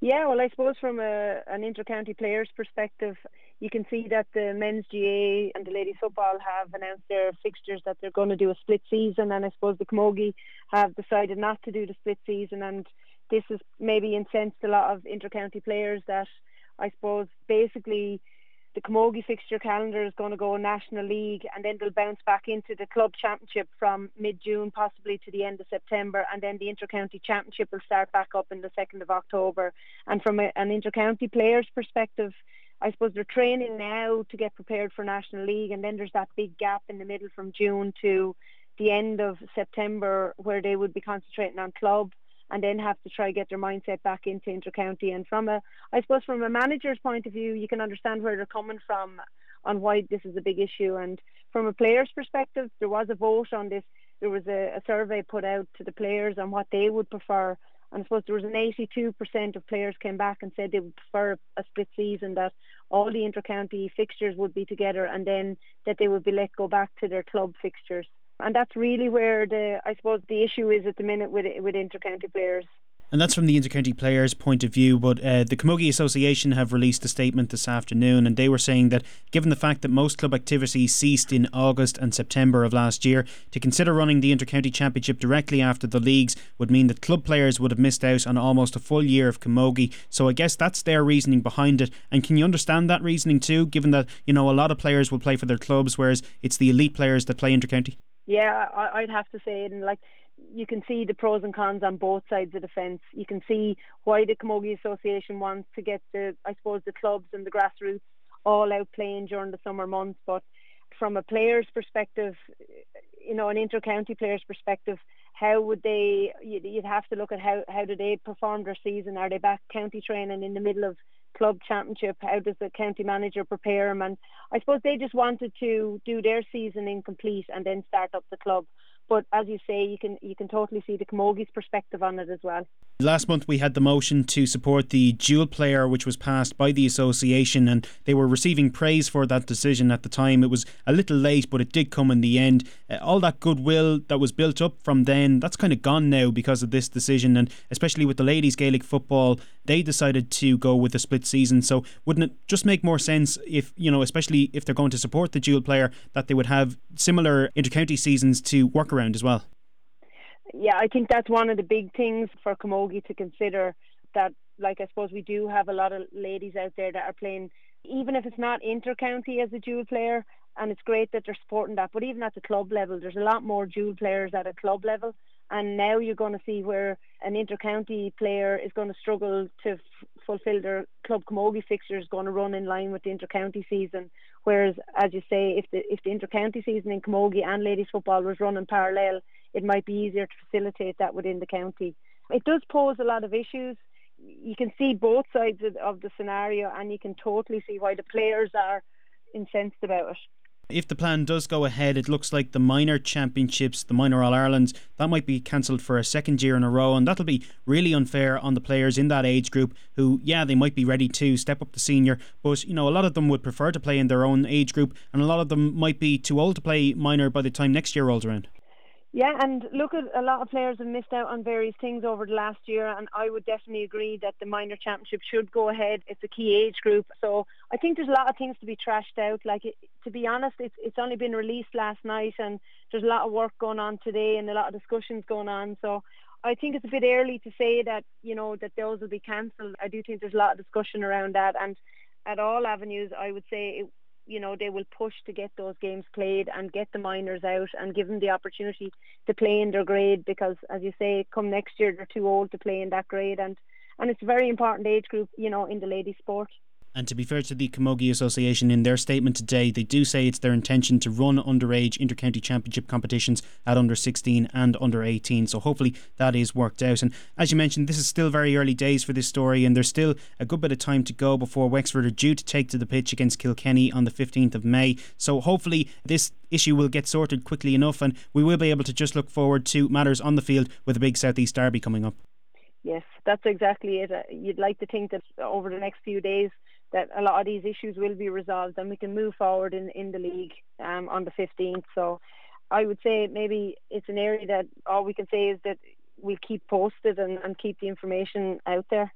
Yeah, well, I suppose from an inter-county players' perspective, you can see that the men's GA and the ladies football have announced their fixtures that they're going to do a split season, and I suppose the Camogie have decided not to do the split season, and this has maybe incensed a lot of inter-county players that I suppose basically the Camogie fixture calendar is going to go National League, and then they'll bounce back into the club championship from mid-June, possibly to the end of September, and then the inter-county championship will start back up in the 2nd of October. And from an inter-county player's perspective, I suppose they're training now to get prepared for National League, and then there's that big gap in the middle from June to the end of September where they would be concentrating on club and then have to try get their mindset back into inter-county. And I suppose from a manager's point of view, you can understand where they're coming from on why this is a big issue. And from a player's perspective, there was a vote on this. There was a survey put out to the players on what they would prefer. And I suppose there was an 82% of players came back and said they would prefer a split season, that all the inter-county fixtures would be together and then that they would be let go back to their club fixtures. And that's really where I suppose the issue is at the minute with inter-county players. And that's from the inter-county players' point of view, but the Camogie Association have released a statement this afternoon, and they were saying that given the fact that most club activity ceased in August and September of last year, to consider running the inter-county championship directly after the leagues would mean that club players would have missed out on almost a full year of Camogie. So I guess that's their reasoning behind it. And can you understand that reasoning too, given that, a lot of players will play for their clubs, whereas it's the elite players that play inter-county? Yeah, I'd have to say it, and you can see the pros and cons on both sides of the fence. You can see why the Camogie Association wants to get the clubs and the grassroots all out playing during the summer months. But from a player's perspective, an inter-county player's perspective, how would you'd have to look at how do they perform their season? Are they back county training in the middle of club championship? How does the county manager prepare them? And I suppose they just wanted to do their season incomplete and then start up the club. But as you say, you can totally see the Camogie's perspective on it as well. Last month we had the motion to support the dual player, which was passed by the association, and they were receiving praise for that decision at the time. It was a little late, but it did come in the end. All that goodwill that was built up from then, that's kind of gone now because of this decision, and especially with the ladies Gaelic football, they decided to go with a split season. So wouldn't it just make more sense if, especially if they're going to support the dual player, that they would have similar inter-county seasons to work around as well? Yeah, I think that's one of the big things for Camogie to consider, that I suppose we do have a lot of ladies out there that are playing, even if it's not inter-county as a dual player, and it's great that they're supporting that, but even at the club level, there's a lot more dual players at a club level. And now you're going to see where an inter-county player is going to struggle to fulfil their club Camogie fixtures, going to run in line with the inter-county season. Whereas, as you say, if the inter-county season in Camogie and ladies football was running parallel, it might be easier to facilitate that within the county. It does pose a lot of issues. You can see both sides of the scenario, and you can totally see why the players are incensed about it. If the plan does go ahead, it looks like the minor championships, the minor All-Irelands, that might be cancelled for a second year in a row, and that'll be really unfair on the players in that age group who, they might be ready to step up to senior, but a lot of them would prefer to play in their own age group, and a lot of them might be too old to play minor by the time next year rolls around. Yeah, and look, at a lot of players have missed out on various things over the last year, and I would definitely agree that the minor championship should go ahead. It's a key age group, so I think there's a lot of things to be trashed out. To be honest, it's only been released last night, and there's a lot of work going on today and a lot of discussions going on. So I think it's a bit early to say that that those will be cancelled. I do think there's a lot of discussion around that, and at all avenues, I would say they will push to get those games played and get the minors out and give them the opportunity to play in their grade, because, as you say, come next year they're too old to play in that grade, and it's a very important age group, in the ladies' sport. And to be fair to the Camogie Association, in their statement today, they do say it's their intention to run underage inter-county championship competitions at under 16 and under 18. So hopefully that is worked out. And as you mentioned, this is still very early days for this story, and there's still a good bit of time to go before Wexford are due to take to the pitch against Kilkenny on the 15th of May. So hopefully this issue will get sorted quickly enough, and we will be able to just look forward to matters on the field with a big South East derby coming up. Yes, that's exactly it. You'd like to think that over the next few days that a lot of these issues will be resolved and we can move forward in the league on the 15th. So I would say maybe it's an area that all we can say is that we'll keep posted and keep the information out there.